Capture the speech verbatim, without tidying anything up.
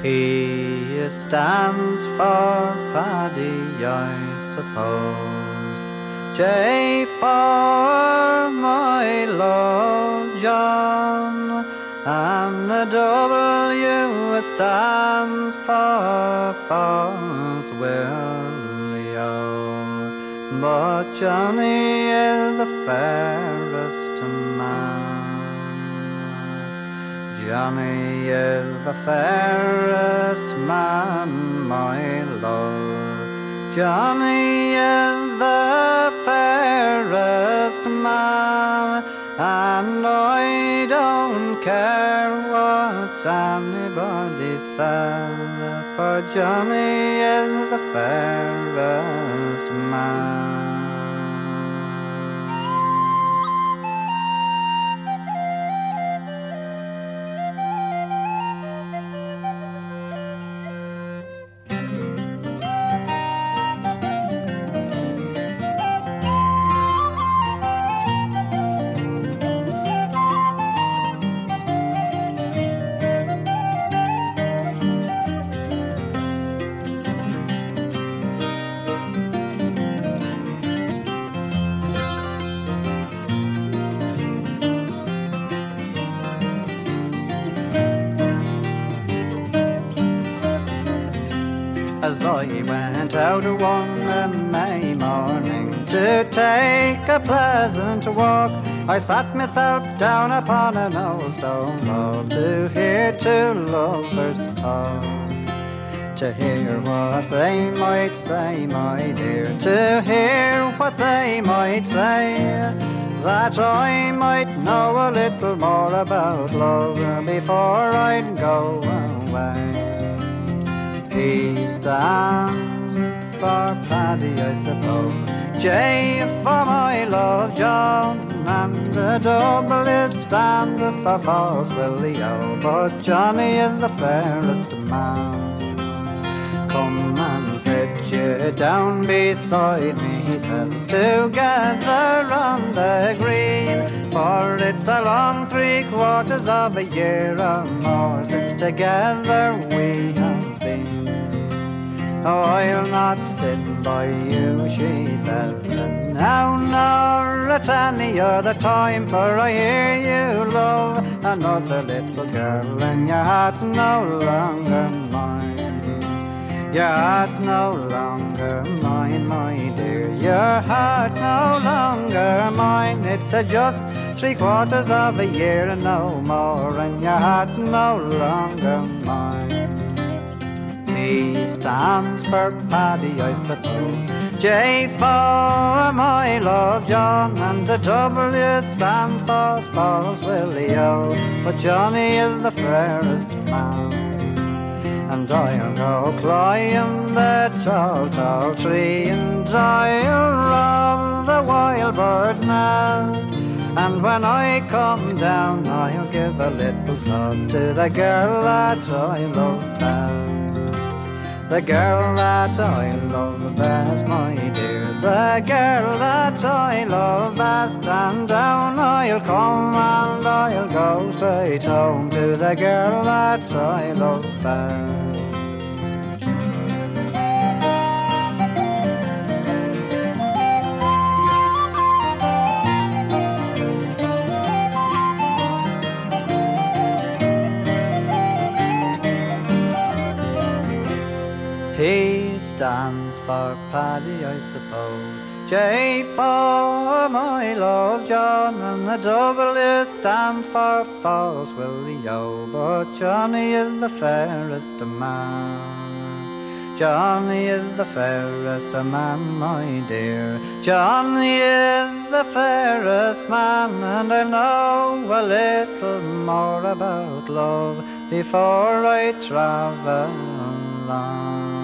He stands for Paddy, I suppose. J for my love, John, and the W stands for Falls Willio. But Johnny is the fairest man. Johnny is the fairest man, my love. Johnny is the fairest man, and I don't care what anybody says, for Johnny is the fairest man. As I went out one May morning to take a pleasant walk, I sat myself down upon an old stone wall to hear two lovers talk. To hear what they might say, my dear, to hear what they might say, that I might know a little more about love before I'd go away. He stands for Paddy, I suppose. J for my love, John, and the W stands for Falls Willio. But Johnny is the fairest man. Come and sit you down beside me, he says, together on the green. For it's a long three quarters of a year or more since together we have been. Oh, I'll not sit by you, she says, and now nor at any other time, for I hear you love another little girl, and your heart's no longer mine. Your heart's no longer mine, my dear. Your heart's no longer mine. It's a just three quarters of a year and no more, and your heart's no longer mine. He stands for Paddy, I suppose. J for my love, John, and the W stand for Falls Willio. But Johnny is the fairest man, and I'll go climb the tall, tall tree, and I'll rob the wild bird nest. And when I come down, I'll give a little thought to the girl that I love best. The girl that I love best, my dear. The girl that I love best. And down I'll come and I'll go straight home to the girl that I love best. He stands for Paddy, I suppose. J for my love, John, and the W stands for Falls Willio. But Johnny is the fairest man. Johnny is the fairest man, my dear. Johnny is the fairest man, and I know a little more about love before I travel on.